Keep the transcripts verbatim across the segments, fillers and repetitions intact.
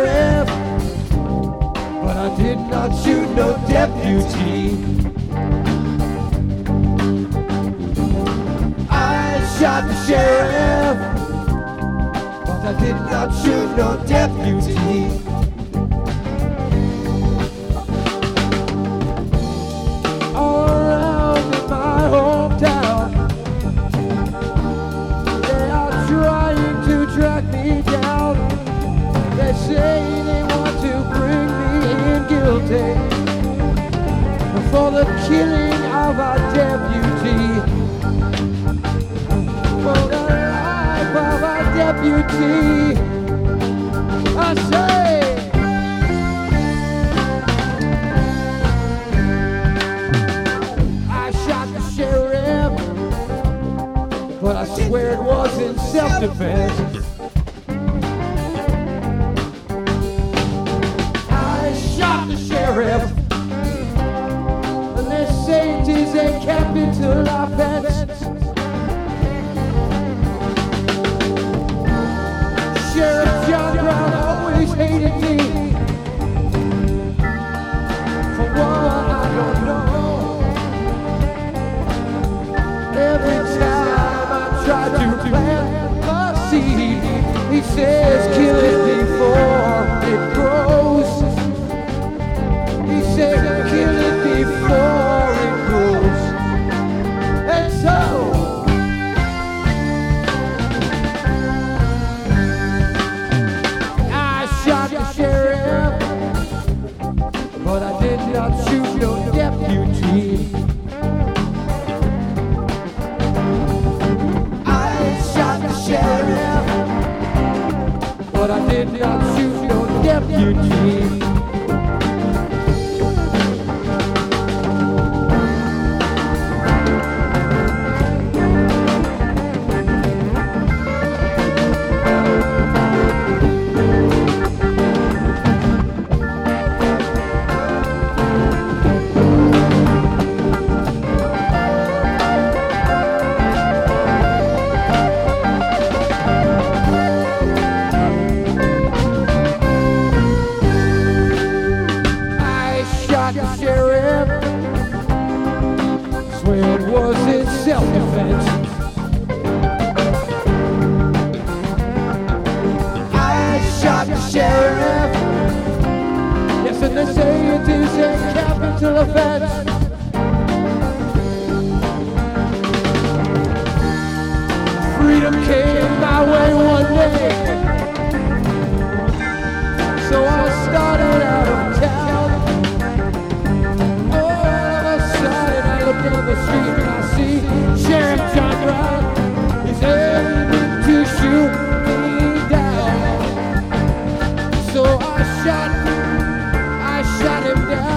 sheriff, but I did not shoot no deputy. I shot the sheriff, but I did not shoot no deputy. All around in my hometown, they are trying to track me down. They say they want to bring me in guilty for the killing of our deputy, for the life of our deputy. I say, I shot the sheriff, but I swear it was in self-defense. And they say it is a capital offense. Sheriff John Brown always hated me for what I don't know. Every time I try to plant a seed, he says kill it before it grows. Say kill it before it grows. And so I shot the sheriff, but I did not shoot no deputy. I shot the sheriff, but I did not shoot no deputy. Self-defense. I shot the sheriff. Yes, and they say it is a capital offense. Freedom came my way one day, so I started out of town. All of a sudden I look down the street and I see Sheriff John Brown is aiming to shoot me down. So I shot, I shot him down.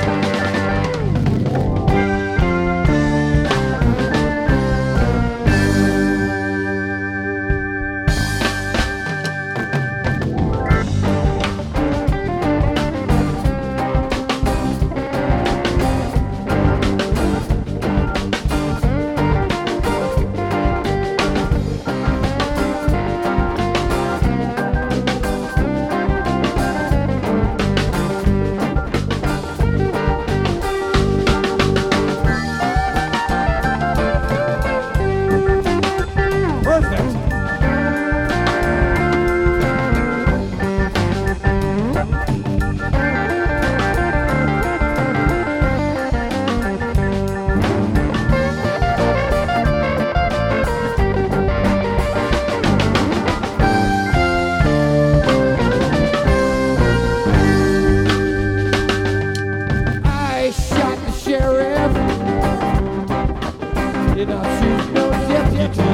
Did not shoot no deputy.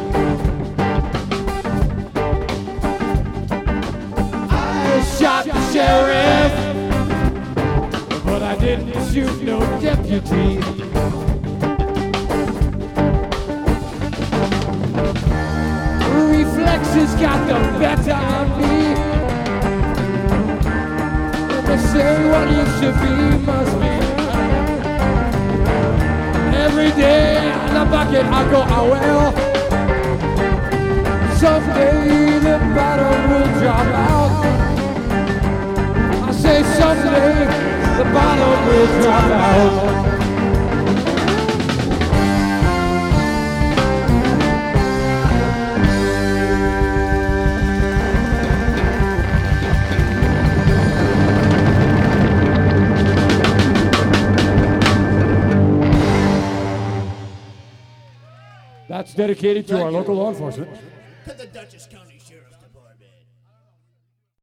I shot the sheriff, but I didn't shoot no deputy. Reflexes got the better of me. And they say what you should be must be. Every day in the bucket I go, oh well, someday the bottom will drop out. will drop out. That's dedicated to our local law enforcement.